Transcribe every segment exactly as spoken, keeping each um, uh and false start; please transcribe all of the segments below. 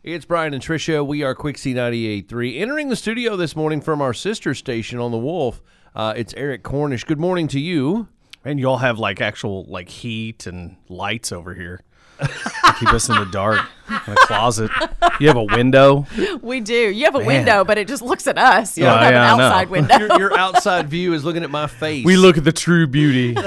It's Brian and Tricia. We are Quixie ninety-eight point three. Entering the studio this morning from our sister station on the Wolf, uh, it's Eric Cornish. Good morning to you. And you all have like actual like heat and lights over here. Keep us in the dark in a closet. You have a window. We do. You have a Man. window, but it just looks at us. You Yeah, don't have yeah, I an know. outside window. Your, your outside view is looking at my face. We look at the true beauty.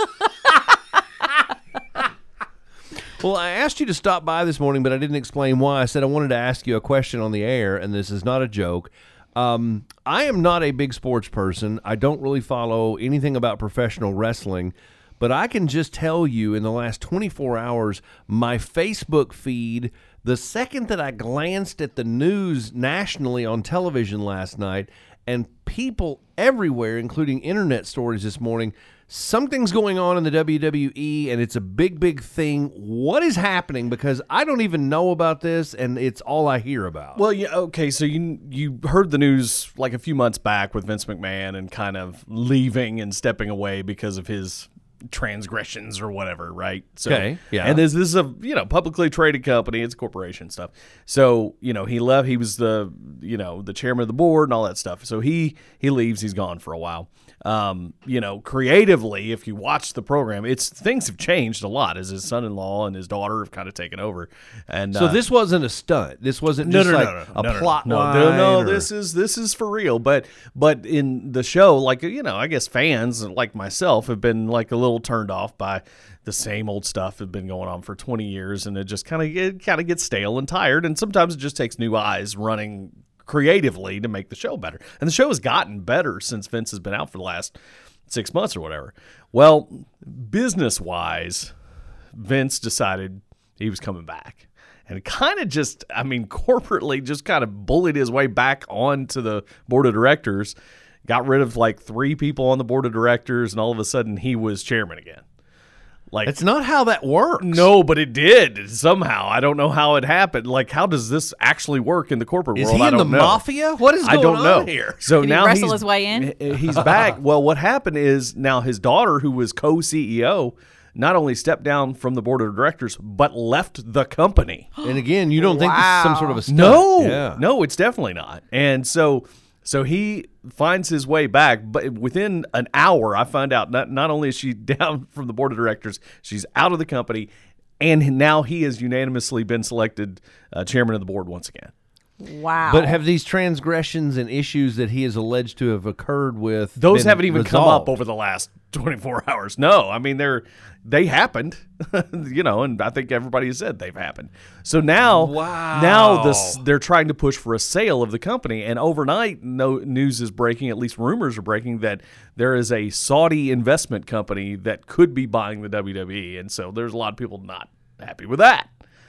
Well, I asked you to stop by this morning, but I didn't explain why. I said I wanted to ask you a question on the air, and this is not a joke. Um, I am not a big sports person. I don't really follow anything about professional wrestling, but I can just tell you in the last twenty-four hours, my Facebook feed, the second that I glanced at the news nationally on television last night, and people everywhere, including internet stories this morning, something's going on in the W W E, and it's a big, big thing. What is happening? Because I don't even know about this, and it's all I hear about. Well, yeah, okay, so you you heard the news like a few months back with Vince McMahon and kind of leaving and stepping away because of his transgressions or whatever, right? So, Okay, yeah. And this, this is a you know publicly traded company, it's corporation stuff. So you know he left. He was the you know the chairman of the board and all that stuff. So he he leaves. He's gone for a while. Um, you know, creatively, if you watch the program, it's things have changed a lot as his son-in-law and his daughter have kind of taken over. And so uh, this wasn't a stunt. This wasn't no, just no, like no, no, a no, no, plot no, line. no, no, or- this is this is for real. But but in the show, like you know, I guess fans like myself have been like a little turned off by the same old stuff that has been going on for twenty years, and it just kind of it kind of gets stale and tired. And sometimes it just takes new eyes running creatively to make the show better. And the show has gotten better since Vince has been out for the last six months or whatever. Well, business-wise, Vince decided he was coming back. And kind of just, I mean, corporately just kind of bullied his way back onto the board of directors, got rid of like three people on the board of directors, and all of a sudden he was chairman again. Like, It's not how that works. no, but it did somehow. I don't know how it happened. Like, how does this actually work in the corporate Is world? he I in the don't know. mafia? What is I going don't know. on here? So Did he now wrestle he's, his way in? He's back. Well, what happened is now his daughter, who was co-C E O, not only stepped down from the board of directors, but left the company. And again, you don't think this is some sort of a stunt? No, Yeah. no, it's definitely not. And so, so he finds his way back, but within an hour, I find out not not only is she down from the board of directors, she's out of the company, and now he has unanimously been selected uh, chairman of the board once again. Wow. But have these transgressions and issues that he is alleged to have occurred with Those been haven't even come resolved? up over the last twenty-four hours. No, I mean they're they happened, you know, and I think everybody has said they've happened. So now, Wow. now this they're trying to push for a sale of the company, and overnight, no news is breaking. At least rumors are breaking that there is a Saudi investment company that could be buying the W W E, and so there's a lot of people not happy with that.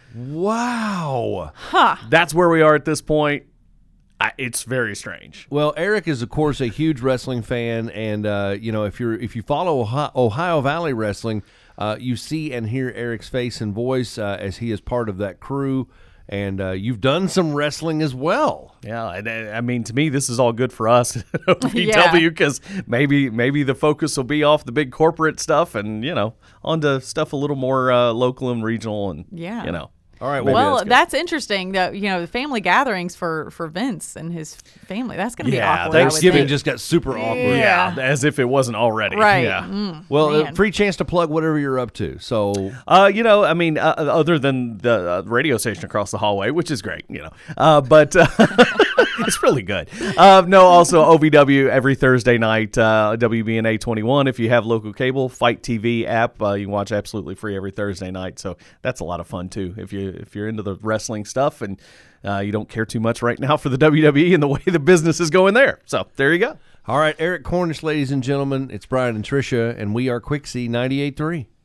Wow. That's where we are at this point. I, it's very strange. Well, Eric is, of course, a huge wrestling fan, and uh, you know, if you're if you follow Ohio, Ohio Valley Wrestling, uh, you see and hear Eric's face and voice uh, as he is part of that crew, and uh, you've done some wrestling as well. Yeah, and, uh, I mean, to me, this is all good for us at O V W because maybe maybe the focus will be off the big corporate stuff and you know onto stuff a little more uh, local and regional, and Yeah. you know. All right, Maybe well, that's good. that's interesting. That you know, the family gatherings for, for Vince and his family. That's going to be Yeah, awkward. I would Thanksgiving think. just got super awkward. Yeah, Yeah. as if it wasn't already. right. Yeah. Mm, Well, uh, man. free chance to plug whatever you're up to. So, Uh, you know, I mean, uh, other than the uh, radio station across the hallway, which is great, you know, uh, but uh, it's really good. Uh, no, also O V W every Thursday night, uh, W B N A twenty-one. If you have local cable, Fight T V app, uh, you can watch absolutely free every Thursday night. So that's a lot of fun too. If you if you're into the wrestling stuff and uh, you don't care too much right now for the W W E and the way the business is going there. So there you go. all right, Eric Cornish, ladies and gentlemen, it's Brian and Tricia, and we are Quixie ninety-eight point three.